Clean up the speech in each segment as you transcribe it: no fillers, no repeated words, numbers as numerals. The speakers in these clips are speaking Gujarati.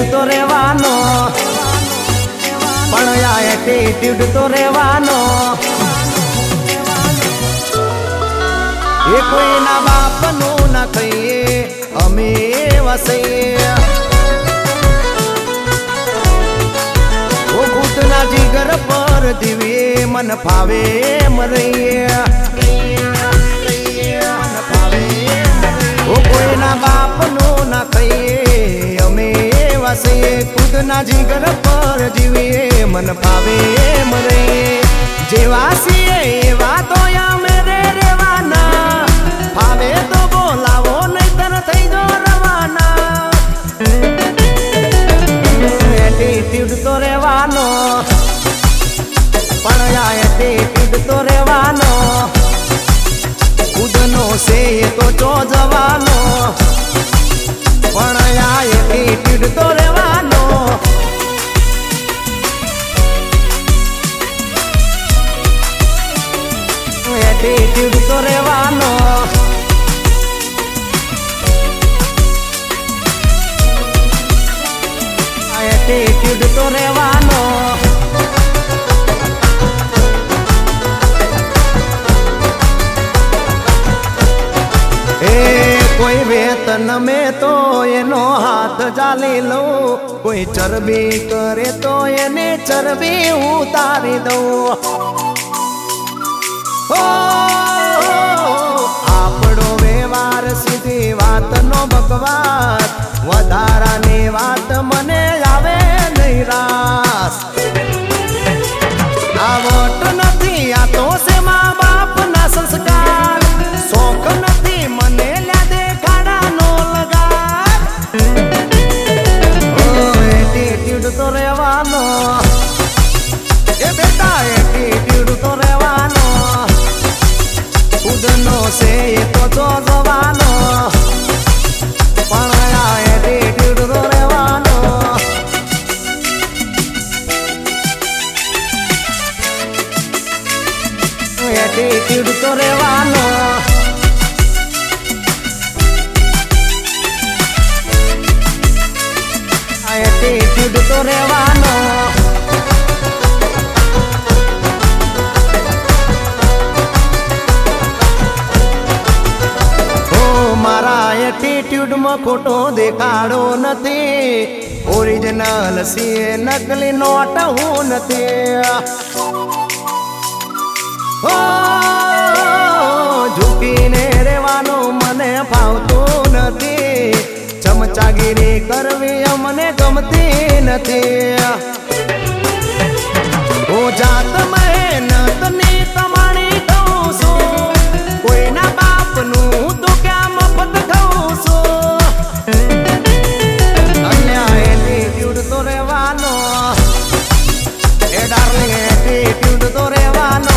એટીટ્યુડ તો રહેવાનો, પણ આ એટીટ્યુડ તો રહેવાનો. એ કોઈના બાપનું ના કહીએ અમે વસઈએ. ઓ ભૂતના જીગર પર જીવીએ મન ફાવે મરઈએ. ઓ કોઈના બાપનું ના કહીએ અમે વસઈએ. ખુદના જીગર પર જીવીએ મન ફાવે મરઈએ. જેવા છીએ એવા તો અમે રેવાના, ફાવે તો બોલાવો નહીતર થઈ જો રવાના. એટીટ્યુડ તો રહેવાનો, પણ આ એટીટ્યુડ તો રહેવાનો. ખુદનો છે એ તો ચો જવાનો, પણ આ એટીટ્યુડ તો રહેવાનો. એટીટ્યુડ તો રહેવાનો. એટીટ્યુડ તો રહેવાનો. કોઈ વેતન મેં તો એનો હાથ જાલી લઉં, કોઈ ચરબી કરે તો એને ચરબી ઉતારી દઉં. આપણો વ્યવહાર સીધી વાત નો બકવાસ, વધારાની વાત મને આવે નહીં રાસ. આવટ નથી આ તો છે મા બાપ ના સંસ્કાર, શોખ નથી મને લ્યા દેખાડાનો લગાર. એટીટ્યુડ તો રહેવાનો, એ બેટા એટીટ્યુડ તો રહેવાનો. ખુદનો છે એ તો જો જવાનો, પણ આ એટીટ્યુડ તો રહેવાનો. એટીટ્યુડ તો રહેવાનો. એટીટ્યુડ તો રહેવાનો. મારા એટીટ્યુડમાં ખોટો દેખાડો નથી, ઓરિજિનલ છે નકલી નોટ હું નથી. ઝૂકીને રહેવાનું મને ફાવતું નથી, ચમચાગીરી કરવી અમને ગમતી નથી. હું જાત મહેનતની કમાણી કહું છું, કોઈના બાપનું તો ક્યાં મફત ખાઉં છું. અન્યા એટીટ્યુડ તો રહેવાનો, એ ડાર્લિંગ એટીટ્યુડ તો રહેવાનો.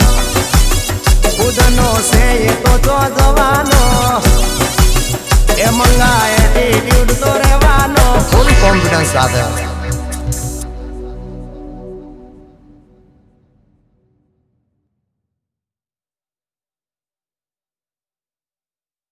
ખુદનો છે એ તો જો જવાનો, એ મંગા એટીટ્યુડ તો રહેવાનો. ફૂલ કોન્ફિડન્સ સાથે